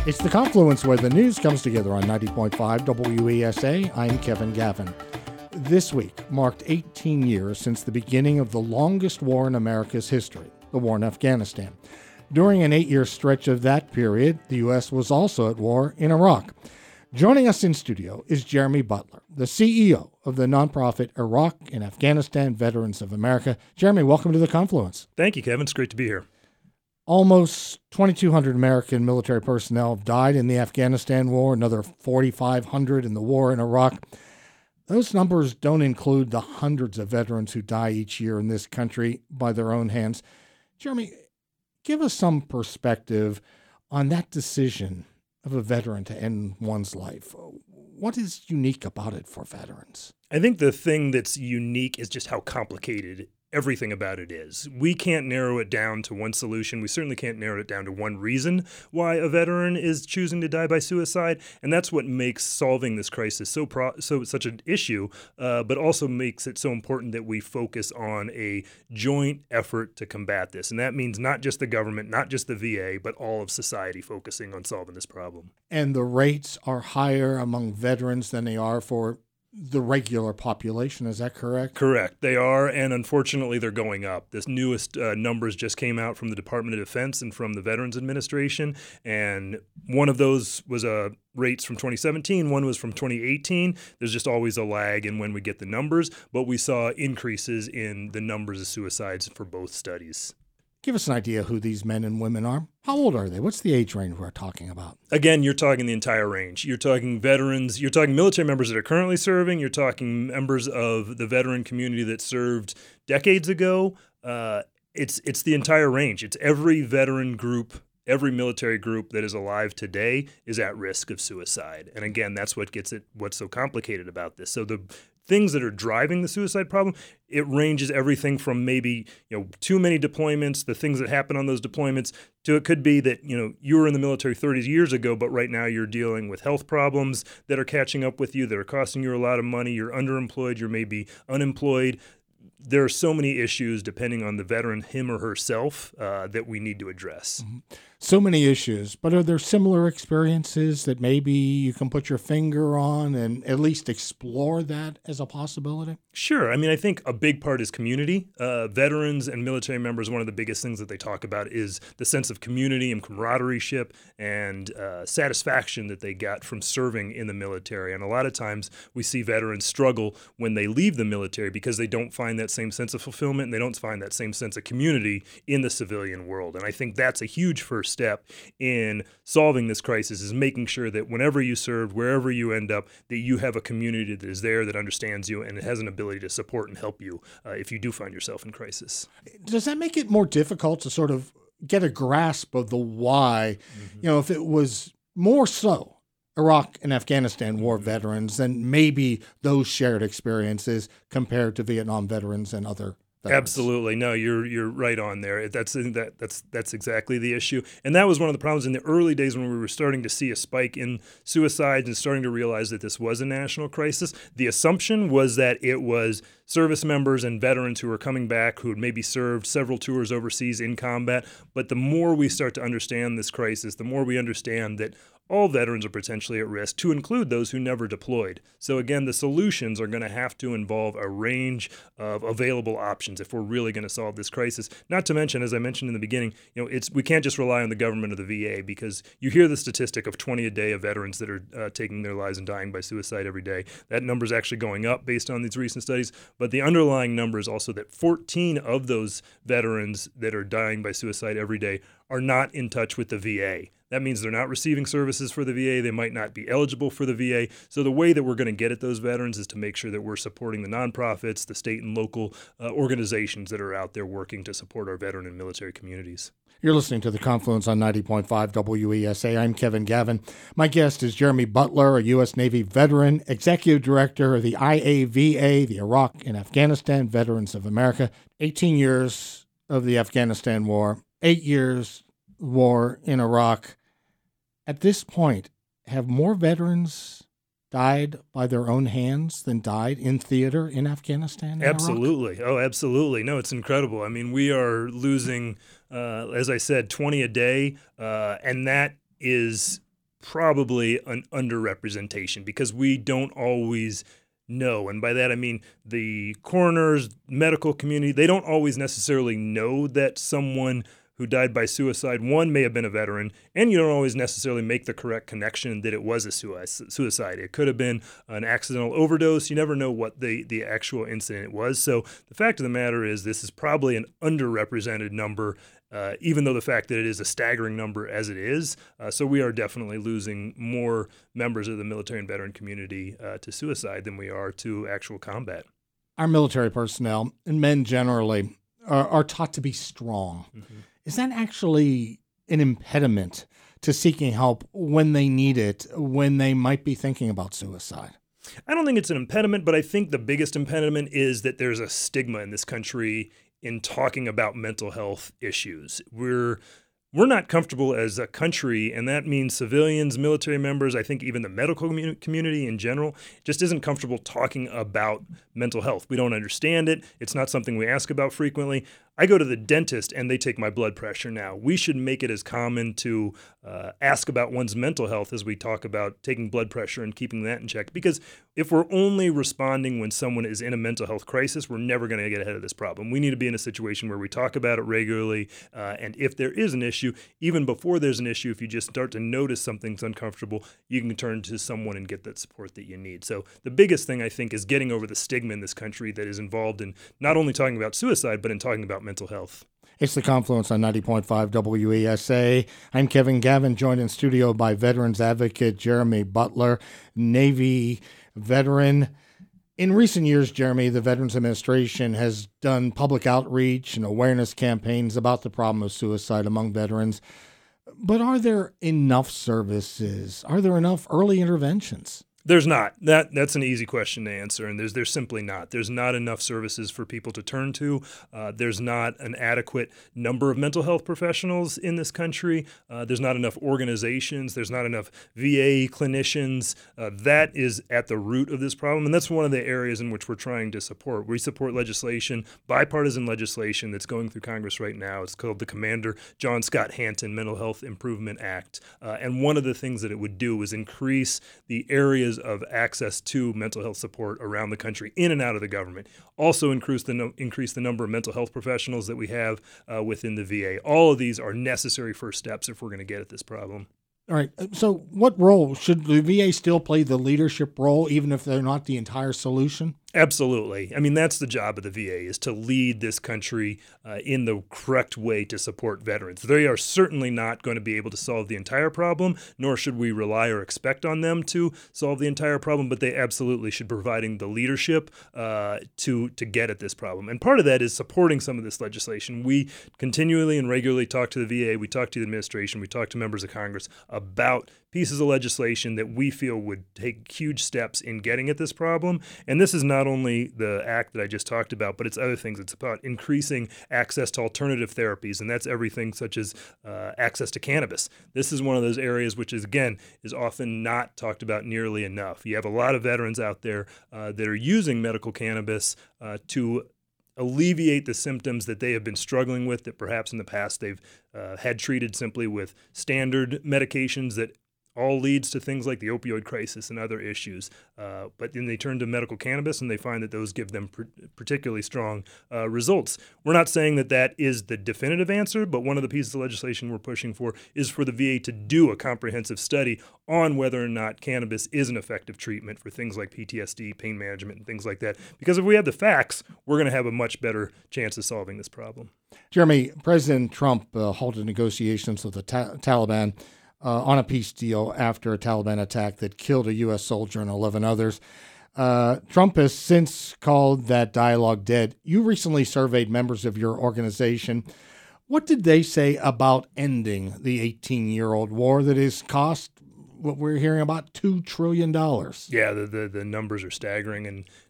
It's The Confluence, where the news comes together on 90.5 WESA. I'm Kevin Gavin. This week marked 18 years since the beginning of the longest war in America's history, the war in Afghanistan. During an 8-year stretch of that period, the U.S. was also at war in Iraq. Joining us in studio is Jeremy Butler, the CEO of the nonprofit Iraq and Afghanistan Veterans of America. Jeremy, welcome to The Confluence. Thank you, Kevin. It's great to be here. Almost 2,200 American military personnel have died in the Afghanistan war, another 4,500 in the war in Iraq. Those numbers don't include the hundreds of veterans who die each year in this country by their own hands. Jeremy, give us some perspective on that decision of a veteran to end one's life. What is unique about it for veterans? I think the thing that's unique is just how complicated everything about it is. We can't narrow it down to one solution. We certainly can't narrow it down to one reason why a veteran is choosing to die by suicide, and that's what makes solving this crisis such an issue, but also makes it so important that we focus on a joint effort to combat this. And that means not just the government, not just the VA, but all of society focusing on solving this problem. And the rates are higher among veterans than they are for the regular population. Is that correct? Correct. They are, and unfortunately, they're going up. This newest numbers just came out from the Department of Defense and from the Veterans Administration, and one of those was rates from 2017, one was from 2018. There's just always a lag in when we get the numbers, but we saw increases in the numbers of suicides for both studies. Give us an idea who these men and women are. How old are they? What's the age range we're talking about? Again, you're talking the entire range. You're talking veterans. You're talking military members that are currently serving. You're talking members of the veteran community that served decades ago. It's the entire range. It's every veteran group. Every military group that is alive today is at risk of suicide. And again, that's what's so complicated about this. So the things that are driving the suicide problem, it ranges everything from maybe, too many deployments, the things that happen on those deployments, to it could be that, you were in the military 30 years ago, but right now you're dealing with health problems that are catching up with you, that are costing you a lot of money, you're underemployed, you're maybe unemployed. There are so many issues depending on the veteran, him or herself, that we need to address. Mm-hmm. So many issues, but are there similar experiences that maybe you can put your finger on and at least explore that as a possibility? Sure. I mean, I think a big part is community. Veterans and military members, one of the biggest things that they talk about is the sense of community and camaraderie and satisfaction that they got from serving in the military. And a lot of times we see veterans struggle when they leave the military because they don't find that same sense of fulfillment and they don't find that same sense of community in the civilian world. And I think that's a huge first step in solving this crisis, is making sure that whenever you serve, wherever you end up, that you have a community that is there, that understands you, and it has an ability to support and help you if you do find yourself in crisis. Does that make it more difficult to sort of get a grasp of the why? Mm-hmm. If it was more so Iraq and Afghanistan war veterans, then maybe those shared experiences compared to Vietnam veterans and other veterans. Absolutely. No, you're right on there. That's exactly the issue. And that was one of the problems in the early days when we were starting to see a spike in suicides and starting to realize that this was a national crisis. The assumption was that it was service members and veterans who were coming back who had maybe served several tours overseas in combat. But the more we start to understand this crisis, the more we understand that all veterans are potentially at risk, to include those who never deployed. So again, the solutions are going to have to involve a range of available options if we're really going to solve this crisis. Not to mention, as I mentioned in the beginning, we can't just rely on the government or the VA, because you hear the statistic of 20 a day of veterans that are taking their lives and dying by suicide every day. That number is actually going up based on these recent studies, but the underlying number is also that 14 of those veterans that are dying by suicide every day are not in touch with the VA. That means they're not receiving services for the VA. They might not be eligible for the VA. So the way that we're going to get at those veterans is to make sure that we're supporting the nonprofits, the state and local organizations that are out there working to support our veteran and military communities. You're listening to The Confluence on 90.5 WESA. I'm Kevin Gavin. My guest is Jeremy Butler, a U.S. Navy veteran, Executive Director of the IAVA, the Iraq and Afghanistan Veterans of America. 18 years of the Afghanistan war, 8 years war in Iraq. At this point, have more veterans died by their own hands than died in theater in Afghanistan and Absolutely. Iraq? Oh, absolutely. No, it's incredible. I mean, we are losing, as I said, 20 a day, and that is probably an underrepresentation because we don't always know. And by that, I mean the coroners, medical community, they don't always necessarily know that someone who died by suicide, one, may have been a veteran, and you don't always necessarily make the correct connection that it was a suicide. It could have been an accidental overdose. You never know what the actual incident was. So the fact of the matter is this is probably an underrepresented number, even though the fact that it is a staggering number as it is. So we are definitely losing more members of the military and veteran community to suicide than we are to actual combat. Our military personnel, and men generally, are taught to be strong. Mm-hmm. Is that actually an impediment to seeking help when they need it, when they might be thinking about suicide? I don't think it's an impediment, but I think the biggest impediment is that there's a stigma in this country in talking about mental health issues. We're not comfortable as a country, and that means civilians, military members, I think even the medical community in general, just isn't comfortable talking about mental health. We don't understand it. It's not something we ask about frequently. I go to the dentist and they take my blood pressure now. We should make it as common to ask about one's mental health as we talk about taking blood pressure and keeping that in check. Because if we're only responding when someone is in a mental health crisis, we're never going to get ahead of this problem. We need to be in a situation where we talk about it regularly. And if there is an issue, even before there's an issue, if you just start to notice something's uncomfortable, you can turn to someone and get that support that you need. So the biggest thing, I think, is getting over the stigma in this country that is involved in not only talking about suicide, but in talking about mental health. It's The Confluence on 90.5 WESA. I'm Kevin Gavin, joined in studio by veterans advocate Jeremy Butler, Navy veteran. In recent years, Jeremy, the Veterans Administration has done public outreach and awareness campaigns about the problem of suicide among veterans. But are there enough services? Are there enough early interventions? There's not. That's an easy question to answer, and there's simply not. There's not enough services for people to turn to. There's not an adequate number of mental health professionals in this country. There's not enough organizations. There's not enough VA clinicians. That is at the root of this problem, and that's one of the areas in which we're trying to support. We support legislation, bipartisan legislation that's going through Congress right now. It's called the Commander John Scott Hanton Mental Health Improvement Act, and one of the things that it would do is increase the areas of access to mental health support around the country, in and out of the government. Also increase the number of mental health professionals that we have within the VA. All of these are necessary first steps if we're going to get at this problem. All right. So what role should the VA still play, the leadership role, even if they're not the entire solution? Absolutely. I mean, that's the job of the VA, is to lead this country in the correct way to support veterans. They are certainly not going to be able to solve the entire problem, nor should we rely or expect on them to solve the entire problem, but they absolutely should be providing the leadership to get at this problem. And part of that is supporting some of this legislation. We continually and regularly talk to the VA, we talk to the administration, we talk to members of Congress about pieces of legislation that we feel would take huge steps in getting at this problem. And this is not only the act that I just talked about, but it's other things. It's about increasing access to alternative therapies, and that's everything such as access to cannabis. This is one of those areas which is, again, is often not talked about nearly enough. You have a lot of veterans out there that are using medical cannabis to alleviate the symptoms that they have been struggling with, that perhaps in the past they've had treated simply with standard medications that all leads to things like the opioid crisis and other issues. But then they turn to medical cannabis and they find that those give them particularly strong results. We're not saying that that is the definitive answer, but one of the pieces of legislation we're pushing for is for the VA to do a comprehensive study on whether or not cannabis is an effective treatment for things like PTSD, pain management, and things like that. Because if we have the facts, we're going to have a much better chance of solving this problem. Jeremy, President Trump halted negotiations with the Taliban on a peace deal after a Taliban attack that killed a U.S. soldier and 11 others. Trump has since called that dialogue dead. You recently surveyed members of your organization. What did they say about ending the 18-year-old war that has cost what we're hearing about $2 trillion? Yeah, the numbers are staggering, and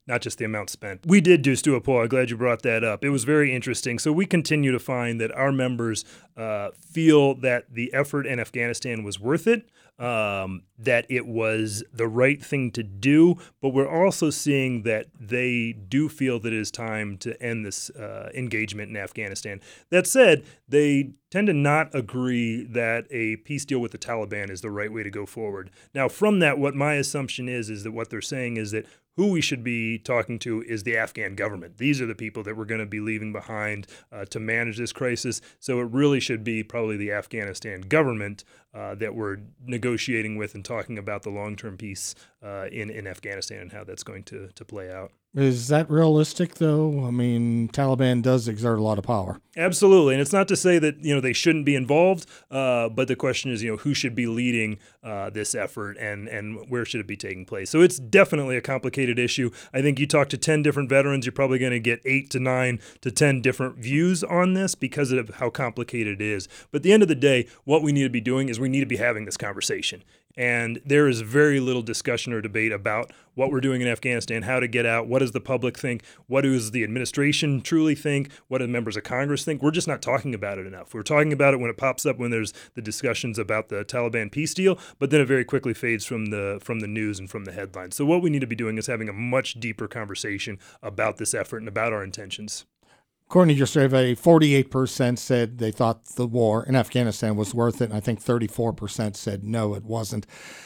not just the amount spent. We did do a poll. I'm glad you brought that up. It was very interesting. So we continue to find that our members feel that the effort in Afghanistan was worth it, that it was the right thing to do, but we're also seeing that they do feel that it is time to end this engagement in Afghanistan. That said, they tend to not agree that a peace deal with the Taliban is the right way to go forward. Now, from that, what my assumption is that what they're saying is that who we should be talking to is the Afghan government. These are the people that we're going to be leaving behind to manage this crisis. So it really should be probably the Afghanistan government that we're negotiating with and talking about the long-term peace in Afghanistan and how that's going to play out. Is that realistic, though? I mean, Taliban does exert a lot of power. Absolutely. And it's not to say that, they shouldn't be involved, but the question is, who should be leading this effort and where should it be taking place? So it's definitely a complicated issue. I think you talk to 10 different veterans, you're probably going to get 8 to 9 to 10 different views on this because of how complicated it is. But at the end of the day, what we need to be doing is we need to be having this conversation. And there is very little discussion or debate about what we're doing in Afghanistan, how to get out, what does the public think, what does the administration truly think, what do members of Congress think. We're just not talking about it enough. We're talking about it when it pops up, when there's the discussions about the Taliban peace deal, but then it very quickly fades from the news and from the headlines. So what we need to be doing is having a much deeper conversation about this effort and about our intentions. According to your survey, 48% said they thought the war in Afghanistan was worth it, and I think 34% said no, it wasn't.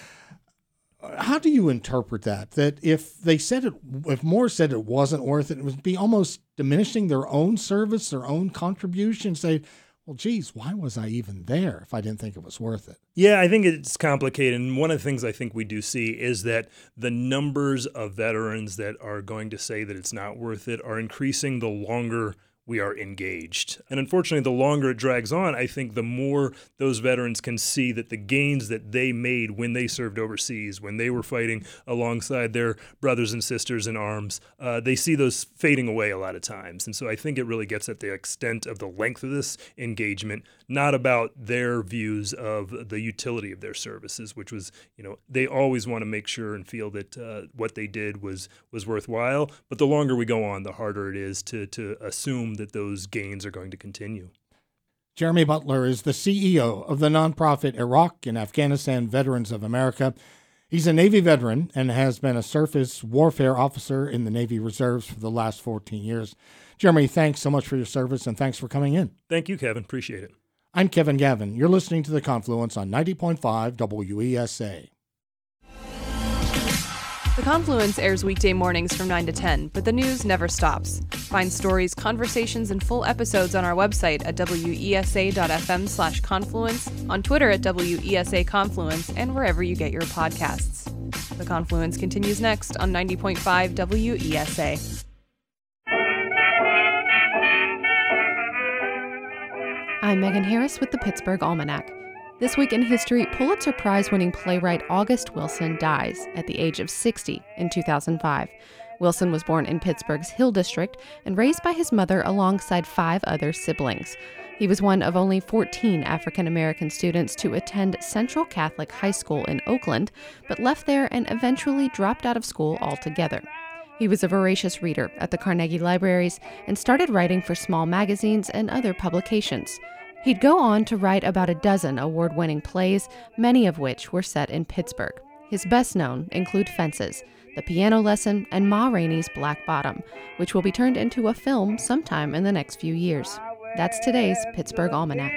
How do you interpret that? That if more said it wasn't worth it, it would be almost diminishing their own service, their own contribution, say, well, geez, why was I even there if I didn't think it was worth it? Yeah, I think it's complicated. And one of the things I think we do see is that the numbers of veterans that are going to say that it's not worth it are increasing the longer we are engaged. And unfortunately, the longer it drags on, I think the more those veterans can see that the gains that they made when they served overseas, when they were fighting alongside their brothers and sisters in arms, they see those fading away a lot of times. And so I think it really gets at the extent of the length of this engagement, not about their views of the utility of their services, which was, they always want to make sure and feel that what they did was worthwhile. But the longer we go on, the harder it is to assume that those gains are going to continue. Jeremy Butler is the CEO of the nonprofit Iraq and Afghanistan Veterans of America. He's a Navy veteran and has been a surface warfare officer in the Navy Reserves for the last 14 years. Jeremy, thanks so much for your service and thanks for coming in. Thank you, Kevin. Appreciate it. I'm Kevin Gavin. You're listening to The Confluence on 90.5 WESA. The Confluence airs weekday mornings from 9 to 10, but the news never stops. Find stories, conversations, and full episodes on our website at wesa.fm/confluence, on Twitter at WESA Confluence, and wherever you get your podcasts. The Confluence continues next on 90.5 WESA. I'm Megan Harris with the Pittsburgh Almanac. This week in history, Pulitzer Prize-winning playwright August Wilson dies at the age of 60 in 2005. Wilson was born in Pittsburgh's Hill District and raised by his mother alongside 5 other siblings. He was one of only 14 African-American students to attend Central Catholic High School in Oakland, but left there and eventually dropped out of school altogether. He was a voracious reader at the Carnegie Libraries and started writing for small magazines and other publications. He'd go on to write about a dozen award-winning plays, many of which were set in Pittsburgh. His best known include Fences, The Piano Lesson, and Ma Rainey's Black Bottom, which will be turned into a film sometime in the next few years. That's today's Pittsburgh Almanac.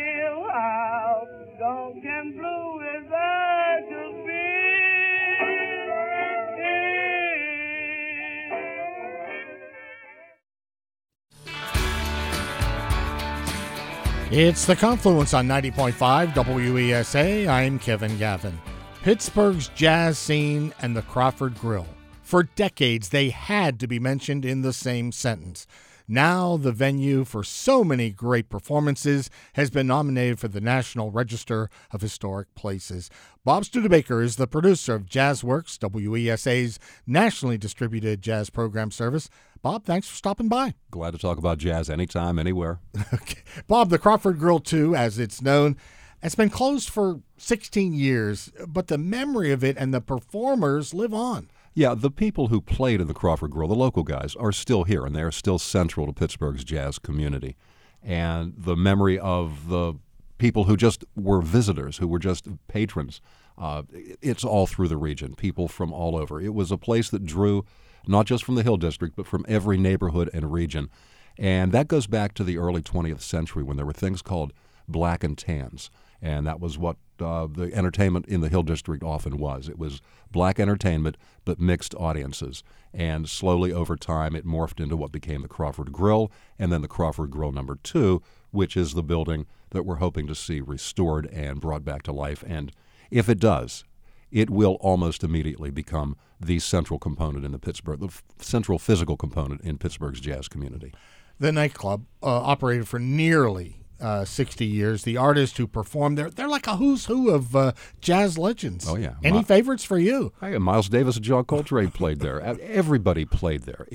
It's The Confluence on 90.5 WESA. I'm Kevin Gavin. Pittsburgh's jazz scene and the Crawford Grill. For decades, they had to be mentioned in the same sentence. Now, the venue for so many great performances has been nominated for the National Register of Historic Places. Bob Studebaker is the producer of JazzWorks, WESA's nationally distributed jazz program service. Bob, thanks for stopping by. Glad to talk about jazz anytime, anywhere. Okay. Bob, the Crawford Grill 2, as it's known, has been closed for 16 years, but the memory of it and the performers live on. Yeah, the people who played in the Crawford Grill, the local guys, are still here, and they are still central to Pittsburgh's jazz community. And the memory of the people who just were visitors, who were just patrons, it's all through the region, people from all over. It was a place that drew not just from the Hill District, but from every neighborhood and region. And that goes back to the early 20th century when there were things called black and tans. And that was what the entertainment in the Hill District often was. It was black entertainment, but mixed audiences. And slowly over time, it morphed into what became the Crawford Grill, and then the Crawford Grill number 2, which is the building that we're hoping to see restored and brought back to life. And if it does, it will almost immediately become the central component in the central physical component in Pittsburgh's jazz community. The nightclub operated for nearly 60 years. The artists who perform there, they're like a who's who of jazz legends. Oh, yeah. Any favorites for you? Hey, Miles Davis and John Coltrane played there. Everybody played there.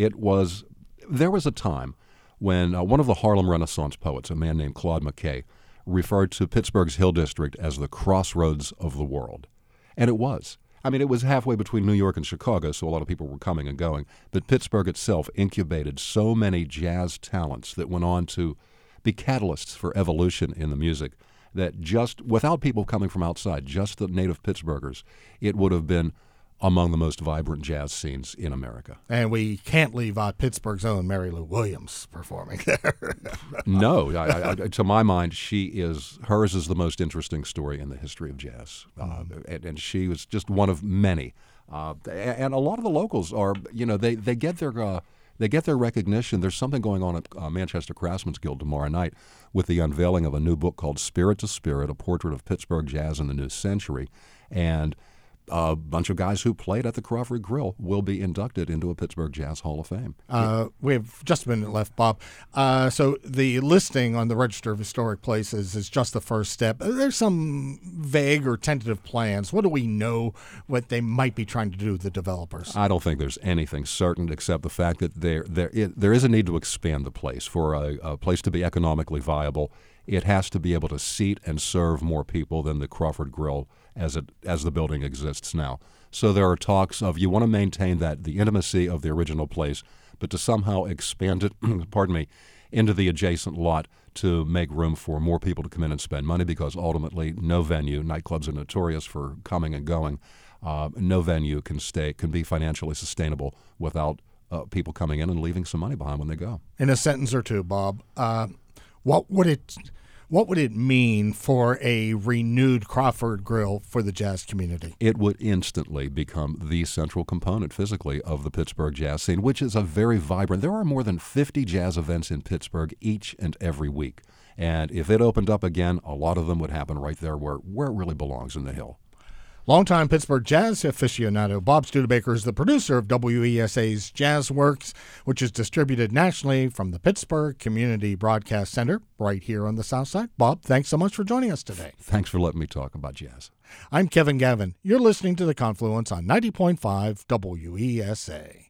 There was a time when one of the Harlem Renaissance poets, a man named Claude McKay, referred to Pittsburgh's Hill District as the crossroads of the world. And it was. I mean, it was halfway between New York and Chicago, so a lot of people were coming and going. But Pittsburgh itself incubated so many jazz talents that went on to be catalysts for evolution in the music that just without people coming from outside, just the native Pittsburghers, it would have been among the most vibrant jazz scenes in America. And we can't leave out Pittsburgh's own Mary Lou Williams performing there. No, to my mind, hers is the most interesting story in the history of jazz. And she was just one of many. And a lot of the locals are, they get their recognition. There's something going on at Manchester Craftsman's Guild tomorrow night with the unveiling of a new book called Spirit to Spirit, a portrait of Pittsburgh jazz in the new century. And a bunch of guys who played at the Crawford Grill will be inducted into a Pittsburgh Jazz Hall of Fame. We have just a minute left, Bob. So the listing on the Register of Historic Places is just the first step. There's some vague or tentative plans. What do we know what they might be trying to do, the developers? I don't think there's anything certain except the fact that there is a need to expand the place. For a place to be economically viable, it has to be able to seat and serve more people than the Crawford Grill as the building exists now. So there are talks of you want to maintain the intimacy of the original place, but to somehow expand it, into the adjacent lot to make room for more people to come in and spend money, because ultimately no venue, nightclubs are notorious for coming and going, no venue can be financially sustainable without people coming in and leaving some money behind when they go. In a sentence or two, Bob, what would it mean for a renewed Crawford Grill for the jazz community? It would instantly become the central component physically of the Pittsburgh jazz scene, which is a very vibrant. There are more than 50 jazz events in Pittsburgh each and every week. And if it opened up again, a lot of them would happen right there where it really belongs, in the Hill. Longtime Pittsburgh jazz aficionado Bob Studebaker is the producer of WESA's Jazz Works, which is distributed nationally from the Pittsburgh Community Broadcast Center right here on the South Side. Bob, thanks so much for joining us today. Thanks for letting me talk about jazz. I'm Kevin Gavin. You're listening to The Confluence on 90.5 WESA.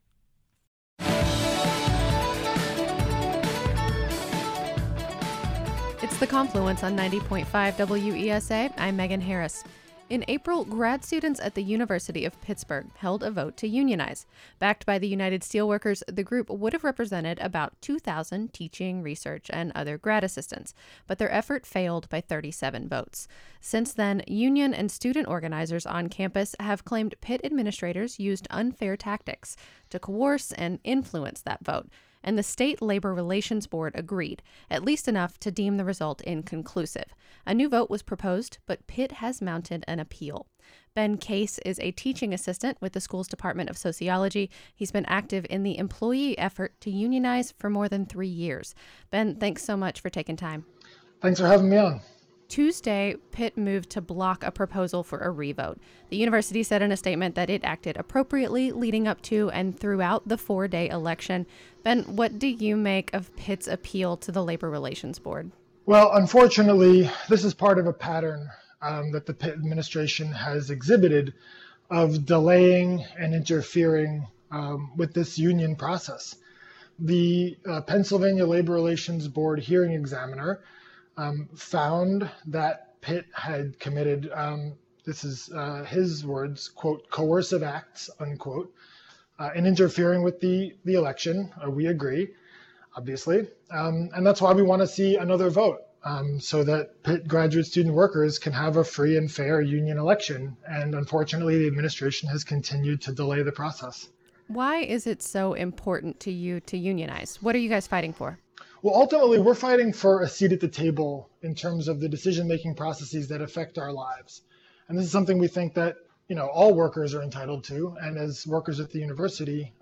It's The Confluence on 90.5 WESA. I'm Megan Harris. In April, grad students at the University of Pittsburgh held a vote to unionize. Backed by the United Steelworkers, the group would have represented about 2,000 teaching, research, and other grad assistants, but their effort failed by 37 votes. Since then, union and student organizers on campus have claimed Pitt administrators used unfair tactics to coerce and influence that vote, and the State Labor Relations Board agreed, at least enough to deem the result inconclusive. A new vote was proposed, but Pitt has mounted an appeal. Ben Case is a teaching assistant with the school's Department of Sociology. He's been active in the employee effort to unionize for more than 3 years. Ben, thanks so much for taking time. Thanks for having me on. Tuesday, Pitt moved to block a proposal for a revote. The university said in a statement that it acted appropriately leading up to and throughout the 4-day election. Ben, what do you make of Pitt's appeal to the Labor Relations Board? Well, unfortunately, this is part of a pattern that the Pitt administration has exhibited of delaying and interfering with this union process. The Pennsylvania Labor Relations Board hearing examiner found that Pitt had committed, this is his words, quote, coercive acts, unquote, in interfering with the election. We agree, obviously. And that's why we want to see another vote, so that Pitt graduate student workers can have a free and fair union election. And unfortunately, the administration has continued to delay the process. Why is it so important to you to unionize? What are you guys fighting for? Well, ultimately, we're fighting for a seat at the table in terms of the decision-making processes that affect our lives. And this is something we think that, all workers are entitled to. And as workers at the university,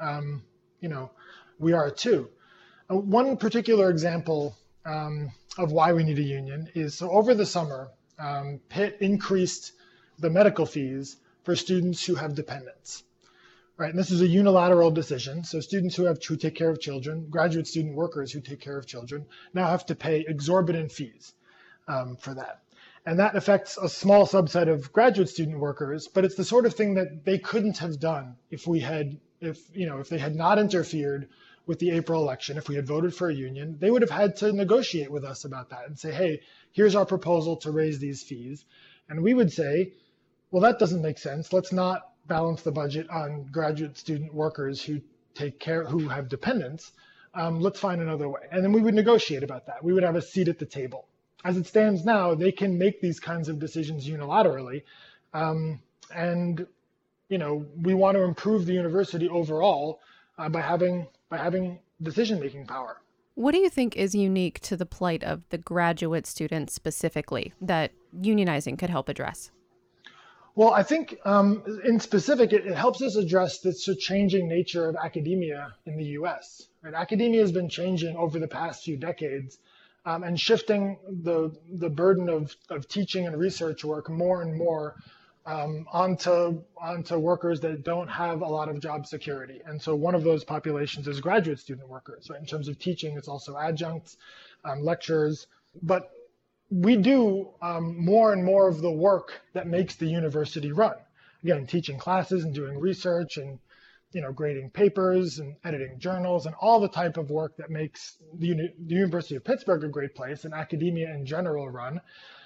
we are too. One particular example of why we need a union is, so over the summer, Pitt increased the medical fees for students who have dependents. Right, and this is a unilateral decision. So students who take care of children, graduate student workers who take care of children, now have to pay exorbitant fees for that. And that affects a small subset of graduate student workers, but it's the sort of thing that they couldn't have done if they had not interfered with the April election. If we had voted for a union, they would have had to negotiate with us about that and say, hey, here's our proposal to raise these fees. And we would say, well, that doesn't make sense. Let's not balance the budget on graduate student workers who have dependents. Let's find another way. And then we would negotiate about that. We would have a seat at the table. As it stands now, they can make these kinds of decisions unilaterally. And we want to improve the university overall by having decision-making power. What do you think is unique to the plight of the graduate students specifically that unionizing could help address? Well, I think in specific, it helps us address the changing nature of academia in the U.S. Right? Academia has been changing over the past few decades and shifting the burden of teaching and research work more and more onto workers that don't have a lot of job security. And so one of those populations is graduate student workers. Right? In terms of teaching, it's also adjuncts, lecturers. But we do more and more of the work that makes the university run. Again, teaching classes and doing research and grading papers and editing journals and all the type of work that makes the University of Pittsburgh a great place and academia in general run.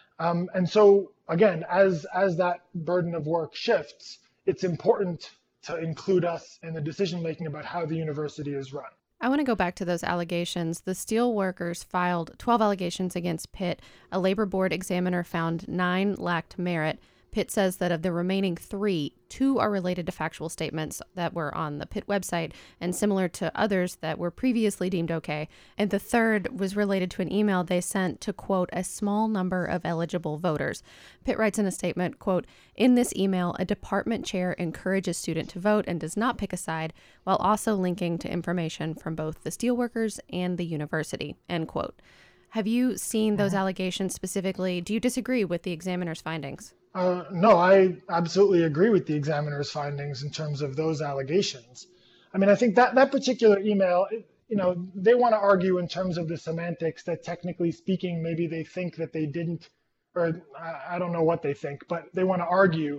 And so again, as that burden of work shifts, it's important to include us in the decision making about how the university is run. I want to go back to those allegations. The steel workers filed 12 allegations against Pitt. A labor board examiner found 9 lacked merit. Pitt says that of the remaining 3, 2 are related to factual statements that were on the Pitt website and similar to others that were previously deemed okay. And the third was related to an email they sent to, quote, a small number of eligible voters. Pitt writes in a statement, quote, in this email, a department chair encourages student to vote and does not pick a side, while also linking to information from both the steelworkers and the university, end quote. Have you seen those allegations specifically? Do you disagree with the examiner's findings? No, I absolutely agree with the examiner's findings in terms of those allegations. I mean, I think that particular email, they want to argue in terms of the semantics that technically speaking, maybe they think that they didn't, or I don't know what they think, but they want to argue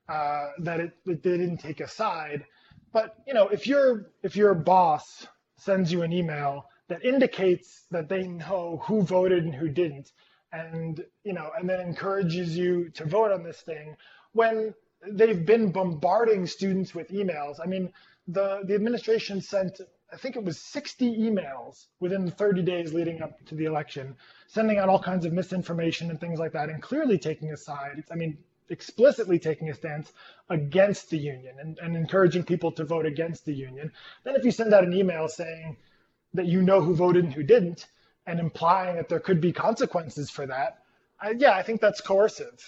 that they didn't take a side. But, if your boss sends you an email that indicates that they know who voted and who didn't, and then encourages you to vote on this thing when they've been bombarding students with emails. I mean, the administration sent, I think it was 60 emails within the 30 days leading up to the election, sending out all kinds of misinformation and things like that, and clearly taking a side. Explicitly taking a stance against the union and encouraging people to vote against the union. Then if you send out an email saying that you know who voted and who didn't, and implying that there could be consequences for that, I think that's coercive.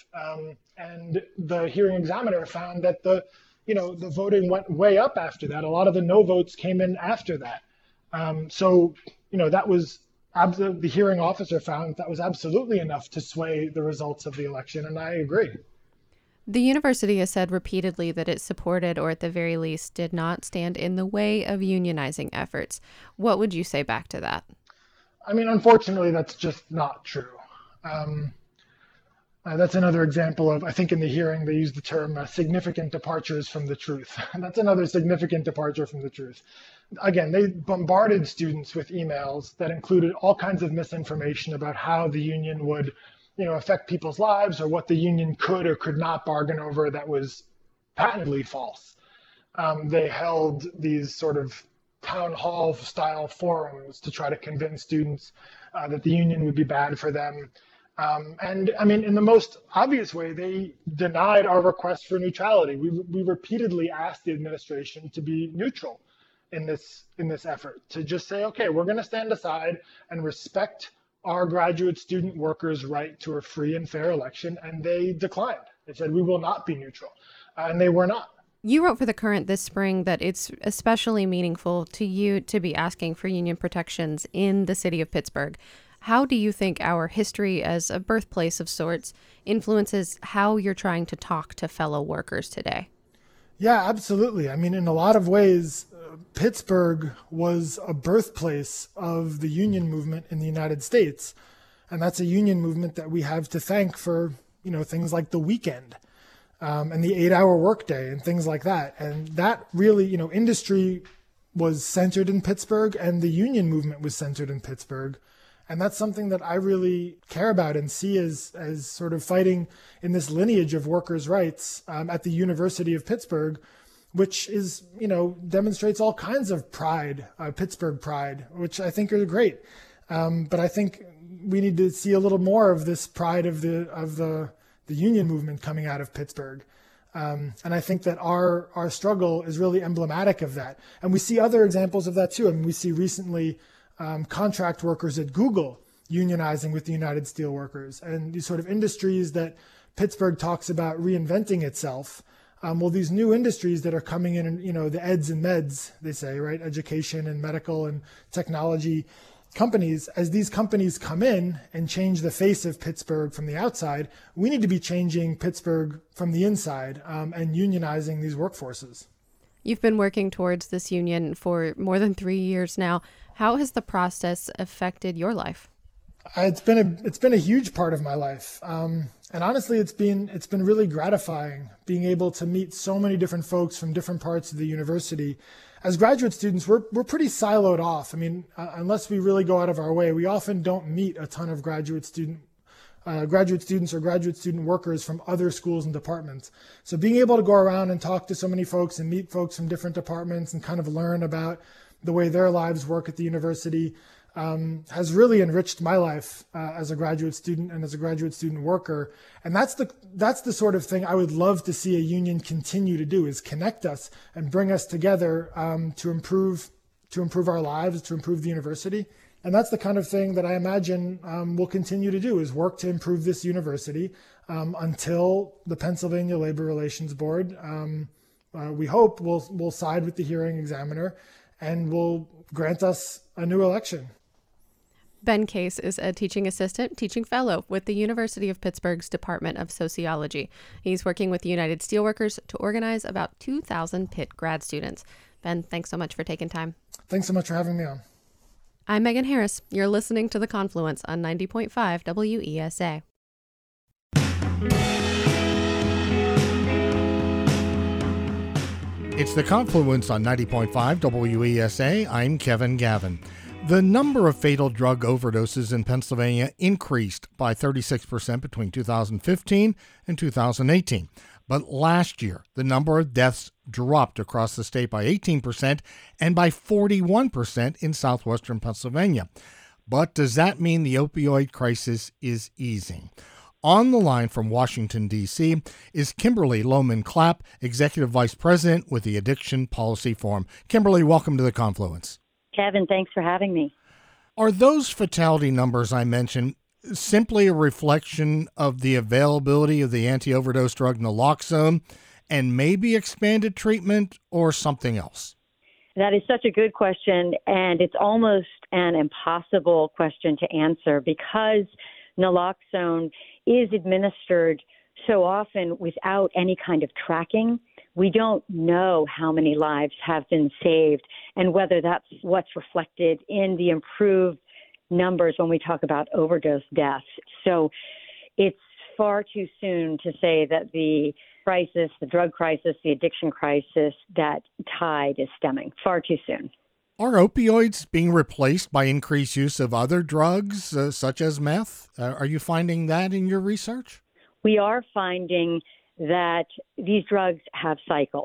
And the hearing examiner found that the voting went way up after that. A lot of the no votes came in after that. That was the hearing officer found that was absolutely enough to sway the results of the election, and I agree. The university has said repeatedly that it supported, or at the very least did not stand in the way of unionizing efforts. What would you say back to that? I mean, unfortunately, that's just not true. That's another example of, I think in the hearing, they used the term significant departures from the truth. That's another significant departure from the truth. Again, they bombarded students with emails that included all kinds of misinformation about how the union would affect people's lives or what the union could or could not bargain over that was patently false. they held these sort of town hall style forums to try to convince students that the union would be bad for them. And I mean, in the most obvious way, they denied our request for neutrality. We repeatedly asked the administration to be neutral in this effort, to just say, okay, we're going to stand aside and respect our graduate student workers' right to a free and fair election. And they declined. They said, we will not be neutral. And they were not. You wrote for The Current this spring that it's especially meaningful to you to be asking for union protections in the city of Pittsburgh. How do you think our history as a birthplace of sorts influences how you're trying to talk to fellow workers today? Yeah, absolutely. I mean, in a lot of ways, Pittsburgh was a birthplace of the union movement in the United States. And that's a union movement that we have to thank for, things like the weekend and the 8-hour workday and things like that. And that really, industry was centered in Pittsburgh and the union movement was centered in Pittsburgh. And that's something that I really care about and see as sort of fighting in this lineage of workers' rights at the University of Pittsburgh, which is, demonstrates all kinds of pride, Pittsburgh pride, which I think are great. But I think we need to see a little more of this pride of the union movement coming out of Pittsburgh. And I think that our struggle is really emblematic of that. And we see other examples of that too. I mean, we see recently contract workers at Google unionizing with the United Steelworkers, and these sort of industries that Pittsburgh talks about reinventing itself. Well, these new industries that are coming in, and the eds and meds, they say, right? Education and medical and technology companies, as these companies come in and change the face of Pittsburgh from the outside, we need to be changing Pittsburgh from the inside and unionizing these workforces. You've been working towards this union for more than 3 years now. How has the process affected your life? It's been a huge part of my life, and honestly, it's been really gratifying being able to meet so many different folks from different parts of the university. As graduate students, we're pretty siloed off. I mean, unless we really go out of our way, we often don't meet a ton of graduate students or graduate student workers from other schools and departments. So being able to go around and talk to so many folks and meet folks from different departments and kind of learn about the way their lives work at the university has really enriched my life as a graduate student and as a graduate student worker. And that's the sort of thing I would love to see a union continue to do, is connect us and bring us together to improve our lives, to improve the university. And that's the kind of thing that I imagine we'll continue to do, is work to improve this university until the Pennsylvania Labor Relations Board, we hope, will side with the hearing examiner and will grant us a new election. Ben Case is a teaching assistant, teaching fellow with the University of Pittsburgh's Department of Sociology. He's working with the United Steelworkers to organize about 2,000 Pitt grad students. Ben, thanks so much for taking time. Thanks so much for having me on. I'm Megan Harris. You're listening to The Confluence on 90.5 WESA. It's The Confluence on 90.5 WESA. I'm Kevin Gavin. The number of fatal drug overdoses in Pennsylvania increased by 36% between 2015 and 2018. But last year, the number of deaths dropped across the state by 18% and by 41% in southwestern Pennsylvania. But does that mean the opioid crisis is easing? On the line from Washington, D.C. is Kimberly Lohman-Clapp, Executive Vice President with the Addiction Policy Forum. Kimberly, welcome to The Confluence. Kevin, thanks for having me. Are those fatality numbers I mentioned simply a reflection of the availability of the anti-overdose drug naloxone and maybe expanded treatment, or something else? That is such a good question, and it's almost an impossible question to answer because naloxone is administered so often without any kind of tracking. We don't know how many lives have been saved and whether that's what's reflected in the improved numbers when we talk about overdose deaths. So it's far too soon to say that the crisis, the drug crisis, the addiction crisis, that tide is stemming. Far too soon. Are opioids being replaced by increased use of other drugs, such as meth? Are you finding that in your research? We are finding that these drugs have cycles.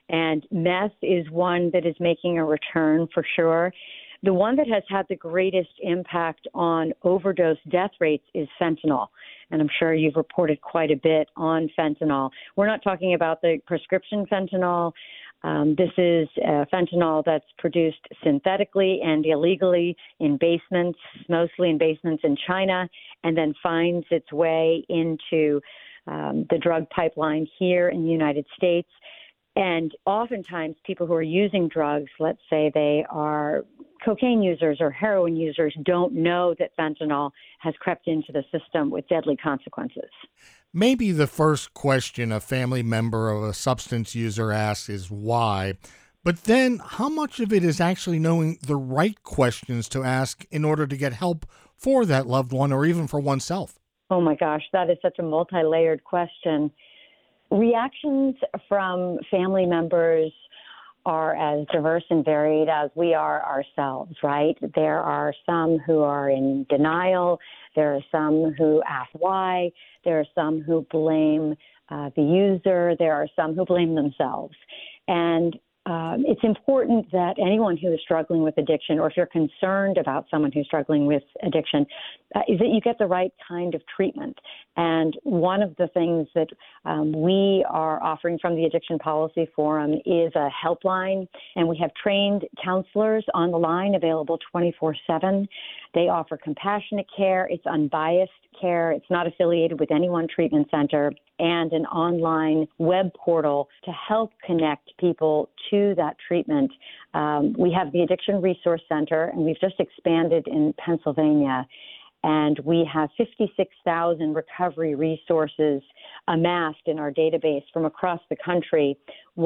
And meth is one that is making a return for sure. The one that has had the greatest impact on overdose death rates is fentanyl. And I'm sure you've reported quite a bit on fentanyl. We're not talking about the prescription fentanyl. This is fentanyl that's produced synthetically and illegally in basements, mostly in basements in China, and then finds its way into the drug pipeline here in the United States. And oftentimes people who are using drugs, let's say they are cocaine users or heroin users, don't know that fentanyl has crept into the system with deadly consequences. Maybe the first question a family member of a substance user asks is why, but then how much of it is actually knowing the right questions to ask in order to get help for that loved one or even for oneself? Oh my gosh, that is such a multi-layered question. Reactions from family members are as diverse and varied as we are ourselves, right? There are some who are in denial. There are some who ask why. There are some who blame the user. There are some who blame themselves. And it's important that anyone who is struggling with addiction, or if you're concerned about someone who's struggling with addiction, is that you get the right kind of treatment. And one of the things that we are offering from the Addiction Policy Forum is a helpline, and we have trained counselors on the line available 24/7. They offer compassionate care. It's unbiased care. It's not affiliated with any one treatment center, and an online web portal to help connect people to that treatment. We have the Addiction Resource Center, and we've just expanded in Pennsylvania. And we have 56,000 recovery resources amassed in our database from across the country.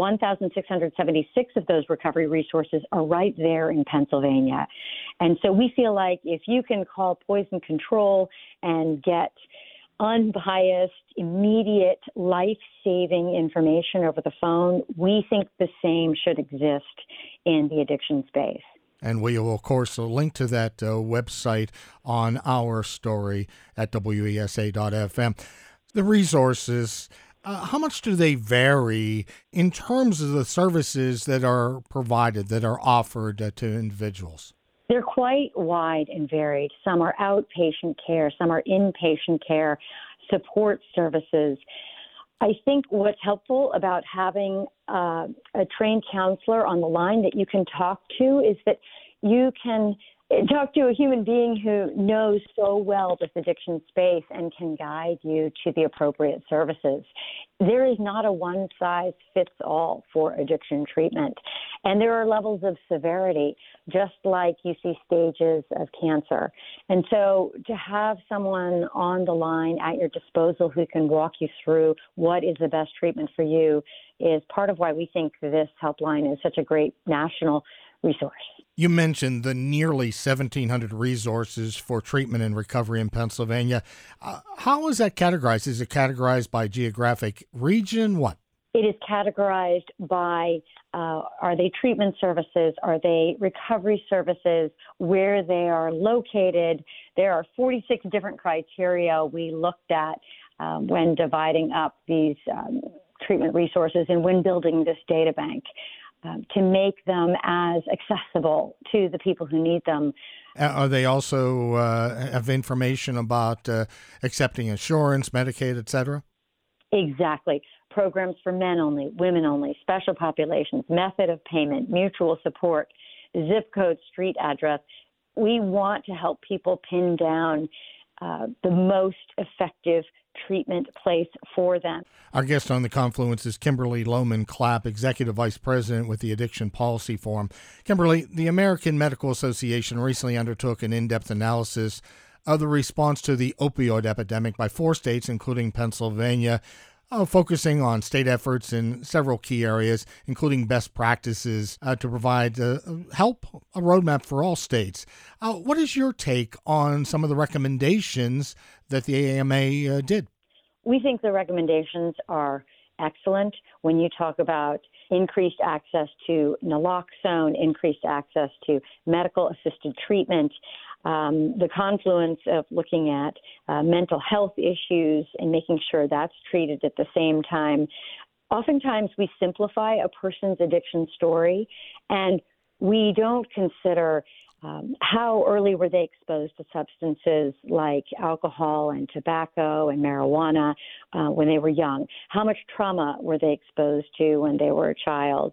1,676 of those recovery resources are right there in Pennsylvania. And so we feel like if you can call Poison Control and get unbiased, immediate, life-saving information over the phone, we think the same should exist in the addiction space. And we will, of course, link to that website on our story at WESA.FM. The resources, how much do they vary in terms of the services that are provided, that are offered to individuals? They're quite wide and varied. Some are outpatient care, some are inpatient care, support services. I think what's helpful about having a trained counselor on the line that you can talk to is that you can talk to a human being who knows so well this addiction space and can guide you to the appropriate services. There is not a one-size-fits-all for addiction treatment. And there are levels of severity, just like you see stages of cancer. And so to have someone on the line at your disposal who can walk you through what is the best treatment for you is part of why we think this helpline is such a great national resource. You mentioned the nearly 1,700 resources for treatment and recovery in Pennsylvania. How is that categorized? Is it categorized by geographic region? What? It is categorized by, are they treatment services? Are they recovery services? Where they are located? There are 46 different criteria we looked at when dividing up these treatment resources and when building this data bank. To make them as accessible to the people who need them. Are they also have information about accepting insurance, Medicaid, et cetera? Exactly. Programs for men only, women only, special populations, method of payment, mutual support, zip code, street address. We want to help people pin down the most effective treatment place for them. Our guest on The Confluence is Kimberly Lohman-Clapp, Executive Vice President with the Addiction Policy Forum. Kimberly, the American Medical Association recently undertook an in-depth analysis of the response to the opioid epidemic by 4 states, including Pennsylvania, focusing on state efforts in several key areas, including best practices to provide help, a roadmap for all states. What is your take on some of the recommendations that the AMA did? We think the recommendations are excellent when you talk about increased access to naloxone, increased access to medical-assisted treatment, the confluence of looking at mental health issues and making sure that's treated at the same time. Oftentimes we simplify a person's addiction story, and we don't consider how early were they exposed to substances like alcohol and tobacco and marijuana when they were young? How much trauma were they exposed to when they were a child?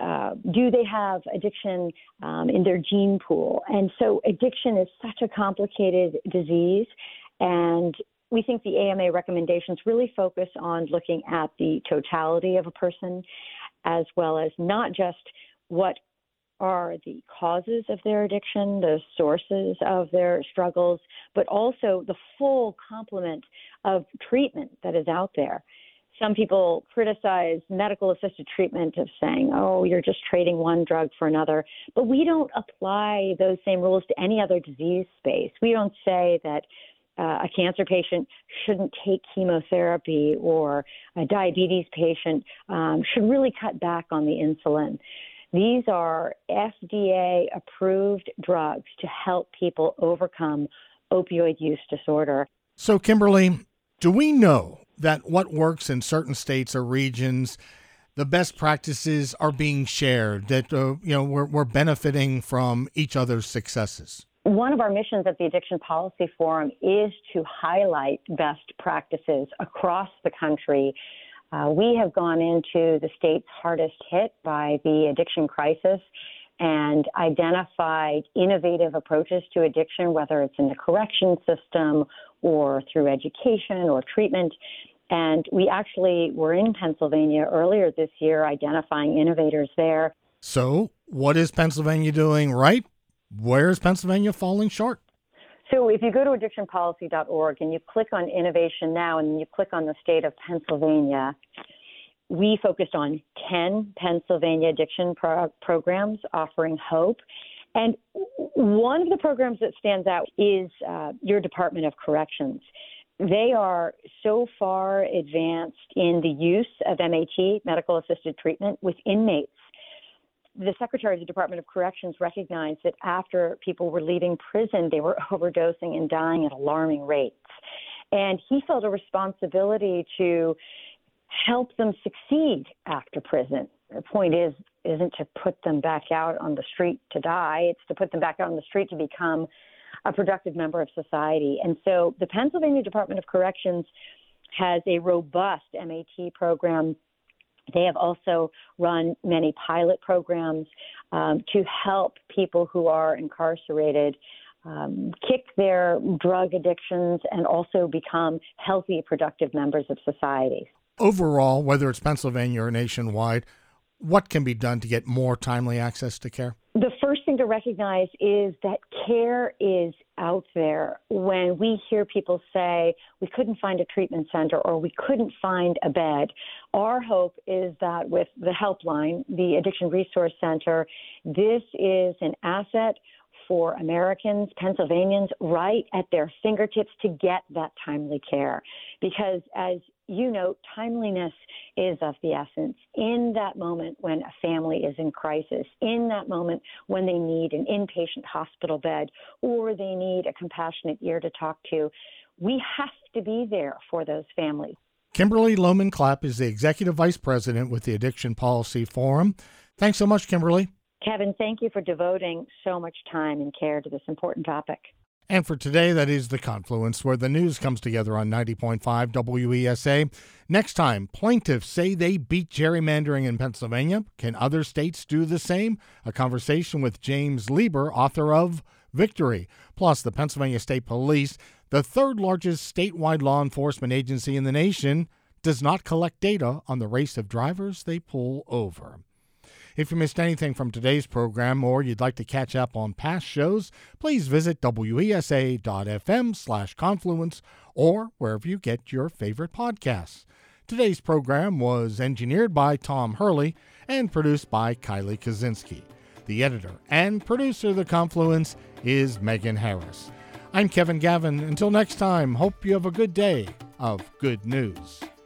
Do they have addiction in their gene pool? And so addiction is such a complicated disease, and we think the AMA recommendations really focus on looking at the totality of a person, as well as not just what are the causes of their addiction, the sources of their struggles, but also the full complement of treatment that is out there. Some people criticize medical-assisted treatment of saying, oh, you're just trading one drug for another. But we don't apply those same rules to any other disease space. We don't say that a cancer patient shouldn't take chemotherapy, or a diabetes patient should really cut back on the insulin. These are FDA-approved drugs to help people overcome opioid use disorder. So, Kimberly, do we know that what works in certain states or regions, the best practices are being shared, that we're benefiting from each other's successes? One of our missions at the Addiction Policy Forum is to highlight best practices across the country. We have gone into the states hardest hit by the addiction crisis and identified innovative approaches to addiction, whether it's in the correction system or through education or treatment. And we actually were in Pennsylvania earlier this year identifying innovators there. So what is Pennsylvania doing right? Where is Pennsylvania falling short? So if you go to addictionpolicy.org and you click on Innovation Now and you click on the state of Pennsylvania, we focused on 10 Pennsylvania addiction programs offering hope. And one of the programs that stands out is your Department of Corrections. They are so far advanced in the use of MAT, medical-assisted treatment, with inmates. The Secretary of the Department of Corrections recognized that after people were leaving prison, they were overdosing and dying at alarming rates. And he felt a responsibility to help them succeed after prison. The point isn't to put them back out on the street to die. It's to put them back out on the street to become a productive member of society. And so the Pennsylvania Department of Corrections has a robust MAT program. They have also run many pilot programs to help people who are incarcerated kick their drug addictions and also become healthy, productive members of society. Overall, whether it's Pennsylvania or nationwide, what can be done to get more timely access to care? The first thing to recognize is that care is out there. When we hear people say, we couldn't find a treatment center or we couldn't find a bed, our hope is that with the helpline, the Addiction Resource Center, this is an asset for Americans, Pennsylvanians, right at their fingertips to get that timely care. Because as you know, timeliness is of the essence. In that moment when a family is in crisis, in that moment when they need an inpatient hospital bed or they need a compassionate ear to talk to, we have to be there for those families. Kimberly Lohman-Clapp is the Executive Vice President with the Addiction Policy Forum. Thanks so much, Kimberly. Kevin, thank you for devoting so much time and care to this important topic. And for today, that is The Confluence, where the news comes together on 90.5 WESA. Next time, plaintiffs say they beat gerrymandering in Pennsylvania. Can other states do the same? A conversation with James Lieber, author of Victory. Plus, the Pennsylvania State Police, the third largest statewide law enforcement agency in the nation, does not collect data on the race of drivers they pull over. If you missed anything from today's program or you'd like to catch up on past shows, please visit wesa.fm/confluence or wherever you get your favorite podcasts. Today's program was engineered by Tom Hurley and produced by Kylie Kaczynski. The editor and producer of The Confluence is Megan Harris. I'm Kevin Gavin. Until next time, hope you have a good day of good news.